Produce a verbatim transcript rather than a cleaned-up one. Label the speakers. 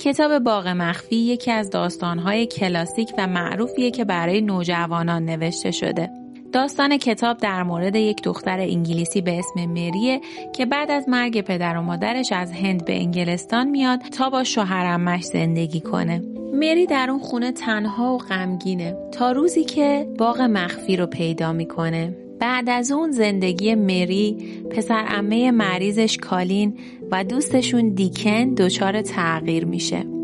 Speaker 1: کتاب باغ مخفی یکی از داستان‌های کلاسیک و معروفیه که برای نوجوانان نوشته شده. داستان کتاب در مورد یک دختر انگلیسی به اسم مریه که بعد از مرگ پدر و مادرش از هند به انگلستان میاد تا با شوهر عمش زندگی کنه. مری در اون خونه تنها و غمگینه تا روزی که باغ مخفی رو پیدا میکنه. بعد از اون زندگی مری، پسر عمه مریضش کالین و دوستشون دیکن دچار تغییر میشه.